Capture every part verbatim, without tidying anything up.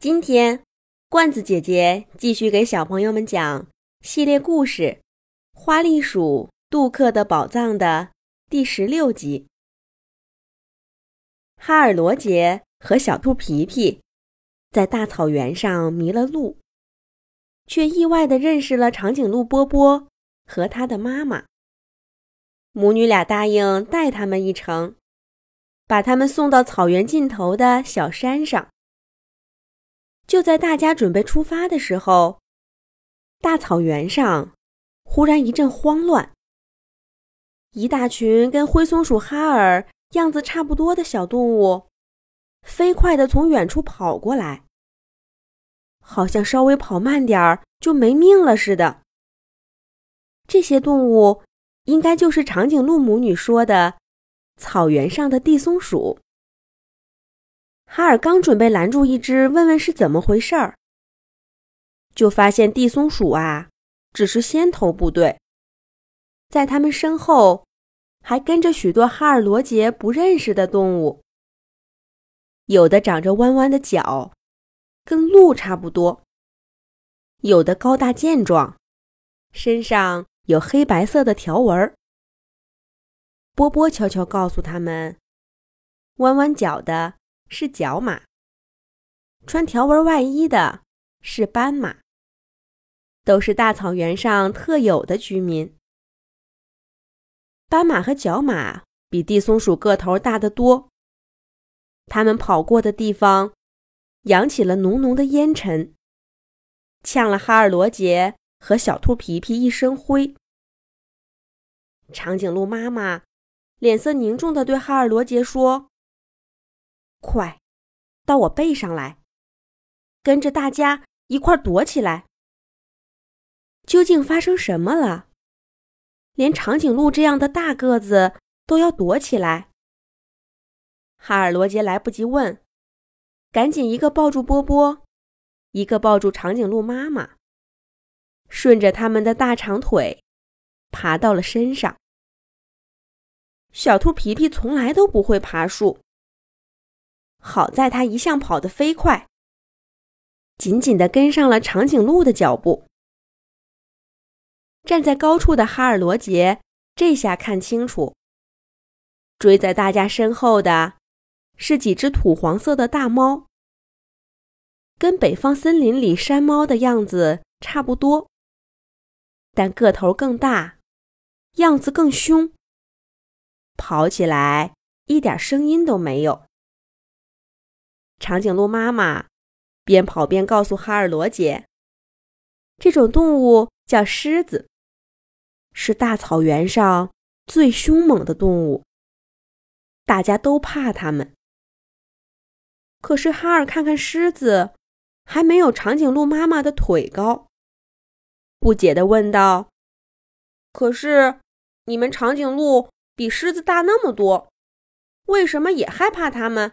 今天，罐子姐姐继续给小朋友们讲系列故事《花栗鼠杜克的宝藏》的第十六集。哈尔罗杰和小兔皮皮在大草原上迷了路，却意外地认识了长颈鹿波波和他的妈妈。母女俩答应带他们一程，把他们送到草原尽头的小山上。就在大家准备出发的时候，大草原上忽然一阵慌乱。一大群跟灰松鼠哈尔样子差不多的小动物，飞快地从远处跑过来，好像稍微跑慢点儿就没命了似的。这些动物应该就是长颈鹿母女说的草原上的地松鼠。哈尔刚准备拦住一只问问是怎么回事儿，就发现地松鼠啊只是先头部队，在他们身后还跟着许多哈尔罗杰不认识的动物，有的长着弯弯的角，跟鹿差不多，有的高大健壮，身上有黑白色的条纹。波波悄悄告诉他们，弯弯角的是角马，穿条纹外衣的是斑马，都是大草原上特有的居民。斑马和角马比地松鼠个头大得多，它们跑过的地方扬起了浓浓的烟尘，呛了哈尔罗杰和小兔皮皮一身灰。长颈鹿妈妈脸色凝重地对哈尔罗杰说，快，到我背上来，跟着大家一块躲起来。究竟发生什么了？连长颈鹿这样的大个子都要躲起来。哈尔罗杰来不及问，赶紧一个抱住波波，一个抱住长颈鹿妈妈，顺着他们的大长腿爬到了身上。小兔皮皮从来都不会爬树，好在他一向跑得飞快，紧紧地跟上了长颈鹿的脚步。站在高处的哈尔罗杰这下看清楚，追在大家身后的是几只土黄色的大猫，跟北方森林里山猫的样子差不多，但个头更大，样子更凶，跑起来一点声音都没有。长颈鹿妈妈边跑边告诉哈尔罗杰，这种动物叫狮子，是大草原上最凶猛的动物，大家都怕它们。可是哈尔看看狮子，还没有长颈鹿妈妈的腿高，不解地问道，可是你们长颈鹿比狮子大那么多，为什么也害怕它们？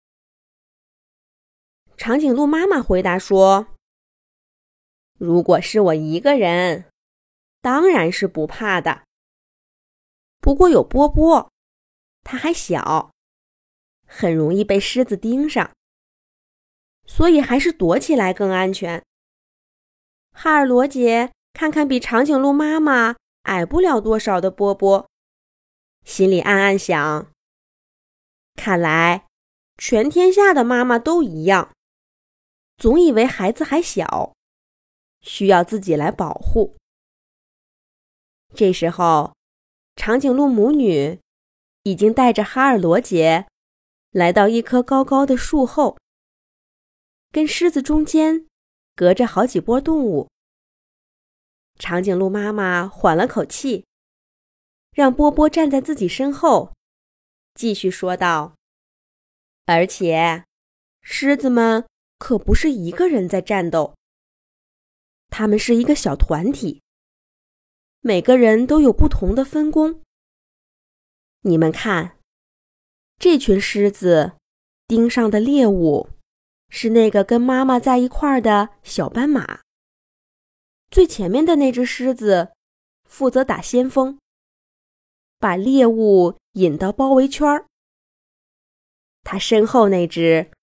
长颈鹿妈妈回答说，如果是我一个人，当然是不怕的。不过有波波，他还小，很容易被狮子盯上，所以还是躲起来更安全。哈尔罗杰看看比长颈鹿妈妈矮不了多少的波波，心里暗暗想，看来全天下的妈妈都一样，总以为孩子还小，需要自己来保护。这时候，长颈鹿母女已经带着哈尔罗杰来到一棵高高的树后，跟狮子中间隔着好几波动物。长颈鹿妈妈缓了口气，让波波站在自己身后，继续说道，而且狮子们可不是一个人在战斗，他们是一个小团体，每个人都有不同的分工。你们看，这群狮子盯上的猎物是那个跟妈妈在一块儿的小斑马，最前面的那只狮子负责打先锋，把猎物引到包围圈儿。他身后那只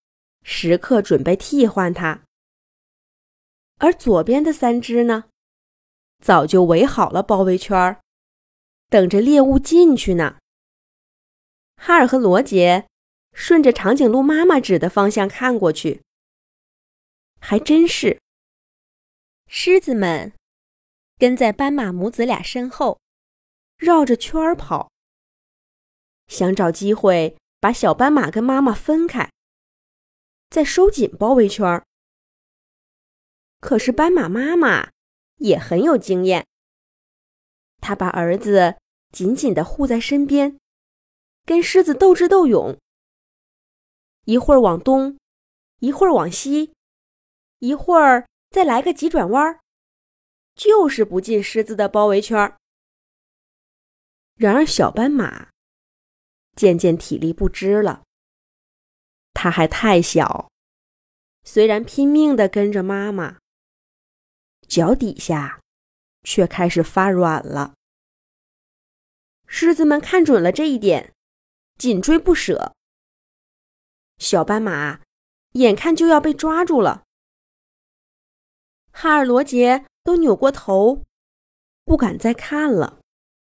时刻准备替换它。而左边的三只呢，早就围好了包围圈，等着猎物进去呢。哈尔和罗杰顺着长颈鹿妈妈指的方向看过去，还真是，狮子们跟在斑马母子俩身后，绕着圈儿跑，想找机会把小斑马跟妈妈分开，再收紧包围圈。可是斑马妈妈也很有经验，她把儿子紧紧地护在身边，跟狮子斗智斗勇，一会儿往东，一会儿往西，一会儿再来个急转弯，就是不进狮子的包围圈。然而小斑马渐渐体力不支了，它还太小，虽然拼命地跟着妈妈，脚底下却开始发软了。狮子们看准了这一点，紧追不舍。小斑马眼看就要被抓住了，哈尔、罗杰都扭过头，不敢再看了。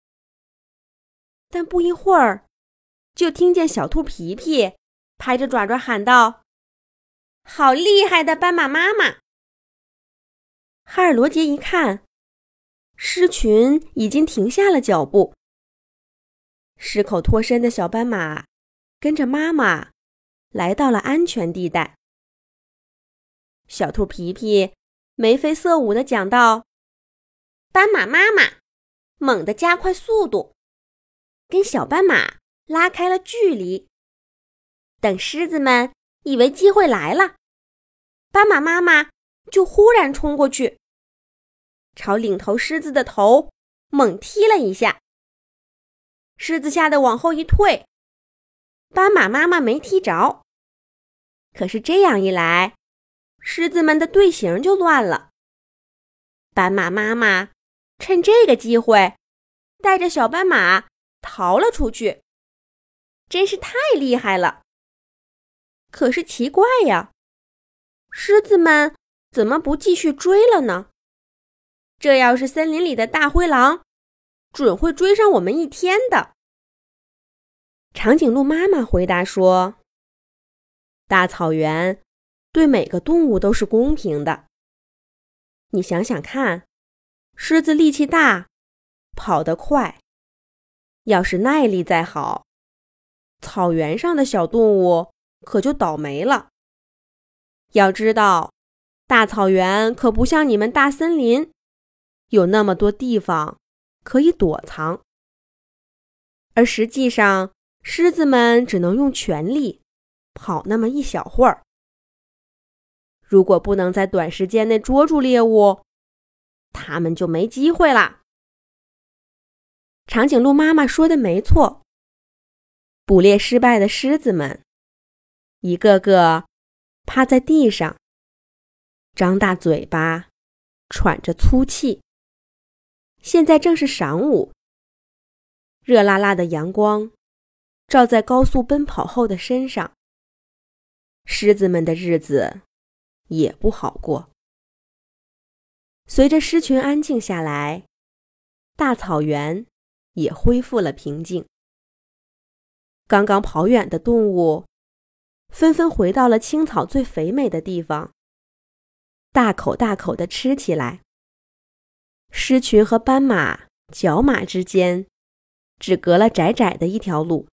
但不一会儿，就听见小兔皮皮拍着爪爪喊道：“好厉害的斑马妈妈！”哈尔、罗杰一看，狮群已经停下了脚步。狮口脱身的小斑马跟着妈妈来到了安全地带。小兔皮皮眉飞色舞地讲道：“斑马妈妈猛地加快速度，跟小斑马拉开了距离。等狮子们以为机会来了，斑马妈妈就忽然冲过去，朝领头狮子的头猛踢了一下。狮子吓得往后一退，斑马妈妈没踢着。可是这样一来，狮子们的队形就乱了。斑马妈妈趁这个机会，带着小斑马逃了出去，真是太厉害了。可是奇怪呀，狮子们怎么不继续追了呢？这要是森林里的大灰狼，准会追上我们一天的。长颈鹿妈妈回答说：“大草原对每个动物都是公平的。你想想看，狮子力气大，跑得快，要是耐力再好，草原上的小动物可就倒霉了。要知道，大草原可不像你们大森林，有那么多地方可以躲藏。而实际上，狮子们只能用全力跑那么一小会儿。如果不能在短时间内捉住猎物，它们就没机会啦。”长颈鹿妈妈说的没错，捕猎失败的狮子们一个个趴在地上，张大嘴巴，喘着粗气。现在正是晌午，热辣辣的阳光照在高速奔跑后的身上，狮子们的日子也不好过。随着狮群安静下来，大草原也恢复了平静。刚刚跑远的动物纷纷回到了青草最肥美的地方，大口大口地吃起来。狮群和斑马、角马之间只隔了窄窄的一条路。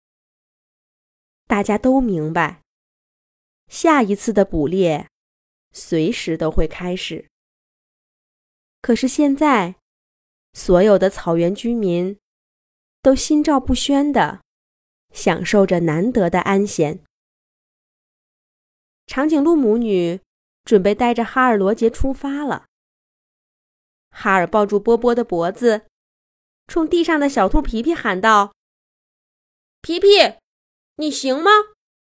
大家都明白，下一次的捕猎随时都会开始。可是现在，所有的草原居民都心照不宣地享受着难得的安闲。长颈鹿母女准备带着哈尔、罗杰出发了。哈尔抱住波波的脖子，冲地上的小兔皮皮喊道：“皮皮，你行吗？”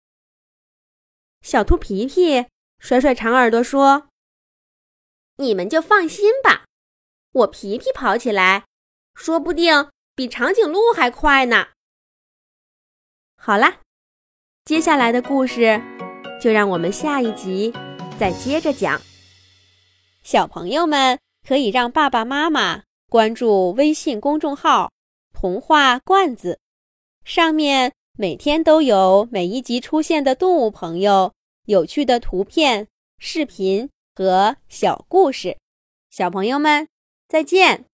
小兔皮皮甩甩长耳朵说：“你们就放心吧，我皮皮跑起来，说不定比长颈鹿还快呢。”好啦，接下来的故事就让我们下一集再接着讲。小朋友们可以让爸爸妈妈关注微信公众号童话罐子，上面每天都有每一集出现的动物朋友、有趣的图片、视频和小故事。小朋友们，再见。